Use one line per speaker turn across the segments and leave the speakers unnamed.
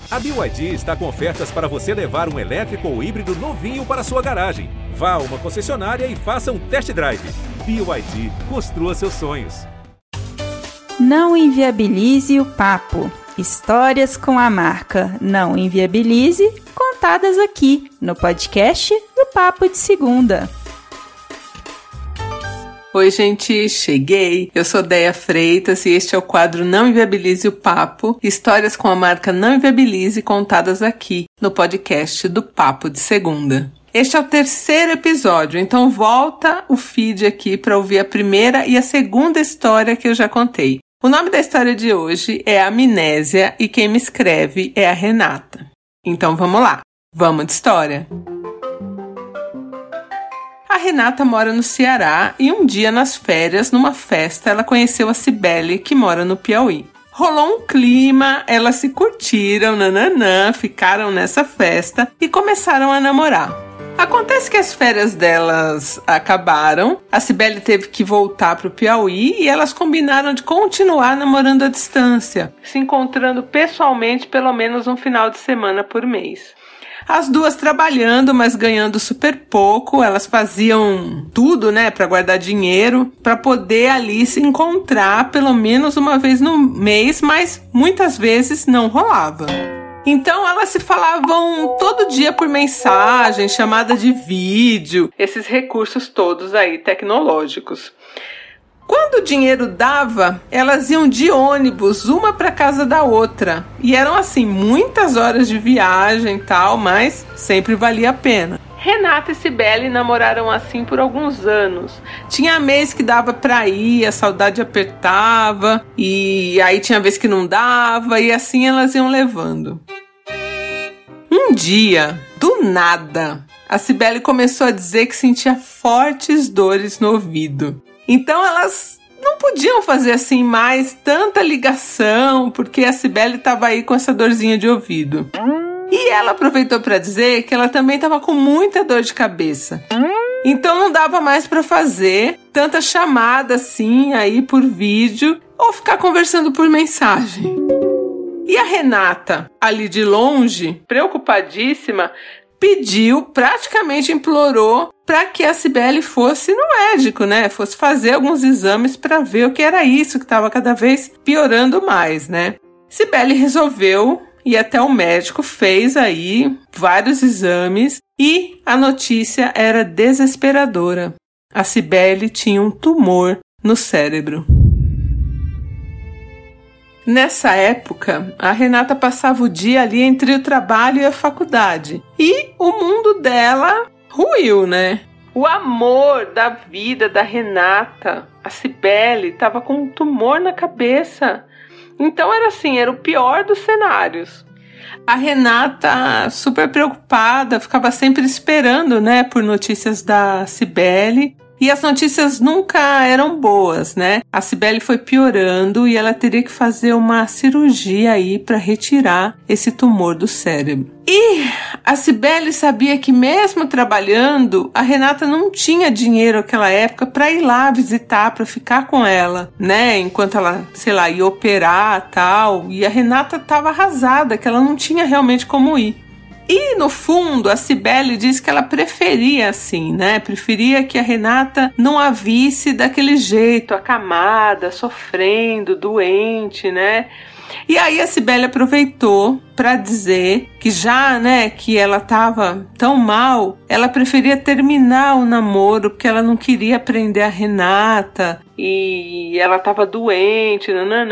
A BYD está com ofertas para você levar um elétrico ou híbrido novinho para sua garagem. Vá a uma concessionária e faça um test drive. BYD, construa seus sonhos.
Não inviabilize o papo. Histórias com a marca Não Inviabilize, contadas aqui no podcast do Papo de Segunda.
Oi, gente, cheguei. Eu sou Déia Freitas e este é o quadro Não Inviabilize o Papo, histórias com a marca Não Inviabilize contadas aqui no podcast do Papo de Segunda. Este é o 3º episódio, então volta o feed aqui para ouvir a primeira e a segunda história que eu já contei. O nome da história de hoje é Amnésia e quem me escreve é a Renata. Então vamos lá, vamos de história. A Renata mora no Ceará e um dia nas férias, numa festa, ela conheceu a Cibele, que mora no Piauí. Rolou um clima, elas se curtiram, ficaram nessa festa e começaram a namorar. Acontece que as férias delas acabaram, a Cibele teve que voltar para o Piauí e elas combinaram de continuar namorando à distância, se encontrando pessoalmente pelo menos um final de semana por mês. As duas trabalhando, mas ganhando super pouco, elas faziam tudo, para guardar dinheiro, para poder ali se encontrar pelo menos uma vez no mês, mas muitas vezes não rolava. Então elas se falavam todo dia por mensagem, chamada de vídeo, esses recursos todos aí tecnológicos. Quando o dinheiro dava, elas iam de ônibus, uma para casa da outra. E eram assim, muitas horas de viagem e tal, mas sempre valia a pena. Renata e Cibele namoraram assim por alguns anos. Tinha mês que dava pra ir, a saudade apertava, e aí tinha vez que não dava, e assim elas iam levando. Um dia, do nada, a Cibele começou a dizer que sentia fortes dores no ouvido. Então elas não podiam fazer assim mais tanta ligação, porque a Cibele estava aí com essa dorzinha de ouvido. E ela aproveitou para dizer que ela também estava com muita dor de cabeça. Então não dava mais para fazer tanta chamada assim aí por vídeo ou ficar conversando por mensagem. E a Renata, ali de longe, preocupadíssima, pediu, praticamente implorou para que a Cibele fosse no médico, fosse fazer alguns exames para ver o que era isso que estava cada vez piorando mais, Cibele resolveu ir até o médico, fez aí vários exames e a notícia era desesperadora. A Cibele tinha um tumor no cérebro. Nessa época, a Renata passava o dia ali entre o trabalho e a faculdade. E o mundo dela ruiu, O amor da vida da Renata, a Cibele, estava com um tumor na cabeça. Então era o pior dos cenários. A Renata, super preocupada, ficava sempre esperando, por notícias da Cibele. E as notícias nunca eram boas, A Cibele foi piorando e ela teria que fazer uma cirurgia aí para retirar esse tumor do cérebro. E a Cibele sabia que mesmo trabalhando, a Renata não tinha dinheiro naquela época para ir lá visitar, para ficar com ela, enquanto ela, ia operar tal. E a Renata estava arrasada, que ela não tinha realmente como ir. E, no fundo, a Cibele disse que ela preferia assim, Preferia que a Renata não a visse daquele jeito, acamada, sofrendo, doente, E aí a Cibele aproveitou para dizer que já, que ela estava tão mal, ela preferia terminar o namoro, porque ela não queria prender a Renata e ela estava doente,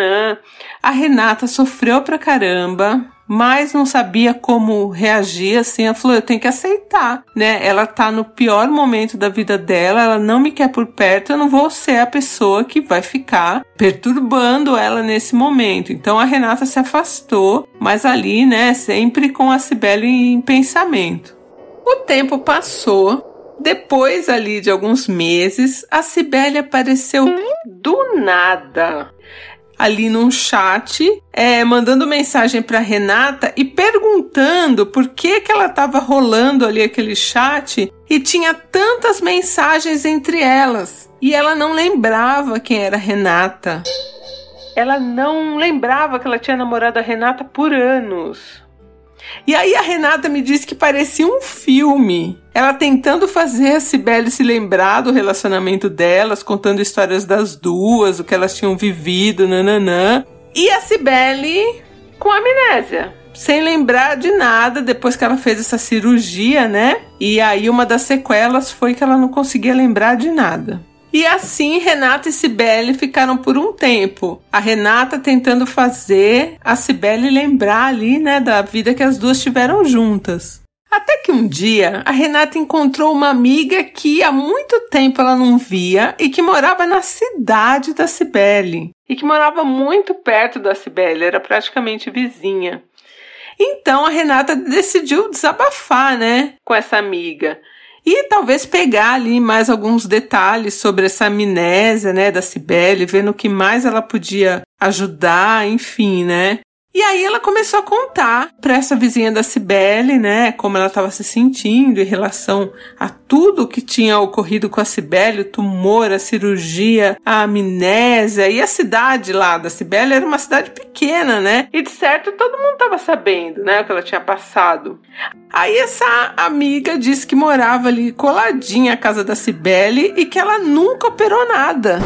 A Renata sofreu pra caramba, mas não sabia como reagir, assim, ela falou, eu tenho que aceitar, ela tá no pior momento da vida dela, ela não me quer por perto, eu não vou ser a pessoa que vai ficar perturbando ela nesse momento. Então a Renata se afastou, mas ali, sempre com a Cibele em pensamento. O tempo passou, depois ali de alguns meses, a Cibele apareceu do nada ali num chat, mandando mensagem para Renata e perguntando por que ela estava rolando ali aquele chat e tinha tantas mensagens entre elas. E ela não lembrava quem era Renata. Ela não lembrava que ela tinha namorado a Renata por anos. E aí a Renata me disse que parecia um filme. Ela tentando fazer a Cibele se lembrar do relacionamento delas, contando histórias das duas, o que elas tinham vivido, nananã. E a Cibele com amnésia, sem lembrar de nada, depois que ela fez essa cirurgia, né? E aí uma das sequelas foi que ela não conseguia lembrar de nada. E assim, Renata e Cibele ficaram por um tempo. A Renata tentando fazer a Cibele lembrar ali, né, da vida que as duas tiveram juntas. Até que um dia, a Renata encontrou uma amiga que há muito tempo ela não via e que morava na cidade da Cibele. E que morava muito perto da Cibele, era praticamente vizinha. Então, a Renata decidiu desabafar, né, com essa amiga. E talvez pegar ali mais alguns detalhes sobre essa amnésia, né, da Cibele, vendo o que mais ela podia ajudar, enfim, né. E aí ela começou a contar para essa vizinha da Cibele, né, como ela estava se sentindo em relação a tudo que tinha ocorrido com a Cibele, o tumor, a cirurgia, a amnésia e a cidade lá da Cibele era uma cidade pequena, né? E de certo todo mundo estava sabendo, né, o que ela tinha passado. Aí essa amiga disse que morava ali coladinha à casa da Cibele e que ela nunca operou nada.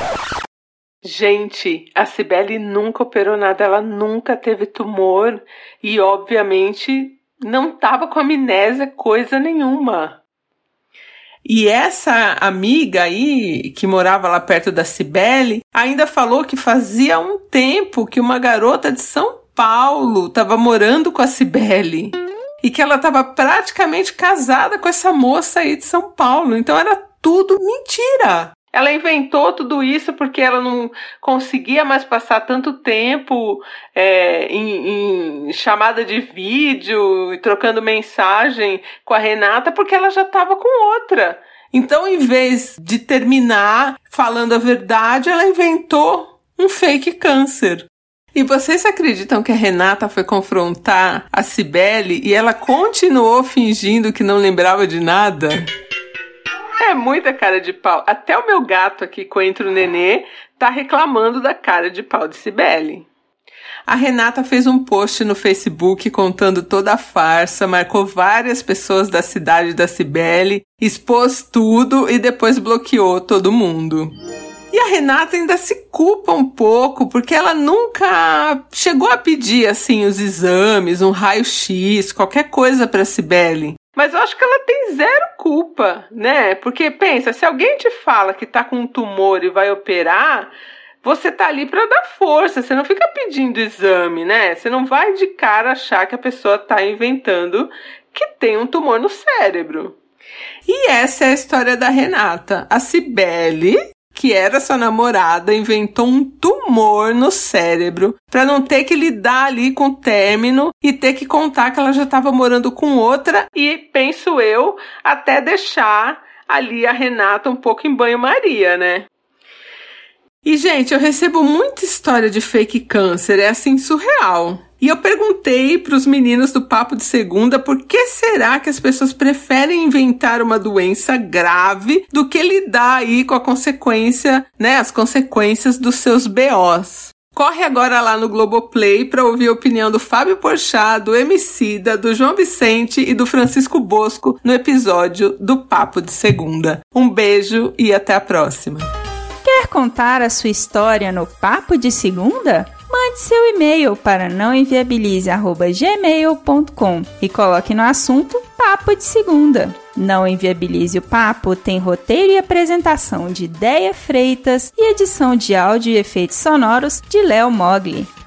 Gente, a Cibele nunca operou nada, ela nunca teve tumor e, obviamente, não estava com amnésia coisa nenhuma. E essa amiga aí, que morava lá perto da Cibele, ainda falou que fazia um tempo que uma garota de São Paulo estava morando com a Cibele e que ela estava praticamente casada com essa moça aí de São Paulo, então era tudo mentira. Ela inventou tudo isso porque ela não conseguia mais passar tanto tempo em chamada de vídeo e trocando mensagem com a Renata, porque ela já estava com outra. Então, em vez de terminar falando a verdade, ela inventou um fake câncer. E vocês acreditam que a Renata foi confrontar a Cibele e ela continuou fingindo que não lembrava de nada? É muita cara de pau. Até o meu gato aqui, Coentro Nenê, tá reclamando da cara de pau de Cibele. A Renata fez um post no Facebook contando toda a farsa, marcou várias pessoas da cidade da Cibele, expôs tudo e depois bloqueou todo mundo. E a Renata ainda se culpa um pouco, porque ela nunca chegou a pedir, assim, os exames, um raio-x, qualquer coisa pra Cibele. Mas eu acho que ela tem zero culpa, né? Porque pensa, se alguém te fala que tá com um tumor e vai operar, você tá ali pra dar força, você não fica pedindo exame, né? Você não vai de cara achar que a pessoa tá inventando que tem um tumor no cérebro. E essa é a história da Renata. A Cibele, que era sua namorada, inventou um tumor no cérebro para não ter que lidar ali com o término e ter que contar que ela já estava morando com outra e, penso eu, até deixar ali a Renata um pouco em banho-maria, né? E, gente, eu recebo muita história de fake câncer, é assim, surreal. E eu perguntei para os meninos do Papo de Segunda por que será que as pessoas preferem inventar uma doença grave do que lidar aí com a consequência, né, as consequências dos seus BOs. Corre agora lá no Globoplay para ouvir a opinião do Fábio Porchat, do Emicida, do João Vicente e do Francisco Bosco no episódio do Papo de Segunda. Um beijo e até a próxima.
Quer contar a sua história no Papo de Segunda? Mande seu e-mail para nãoenviabilize@gmail.com e coloque no assunto Papo de Segunda. Não Enviabilize o Papo tem roteiro e apresentação de Déia Freitas e edição de áudio e efeitos sonoros de Léo Mogli.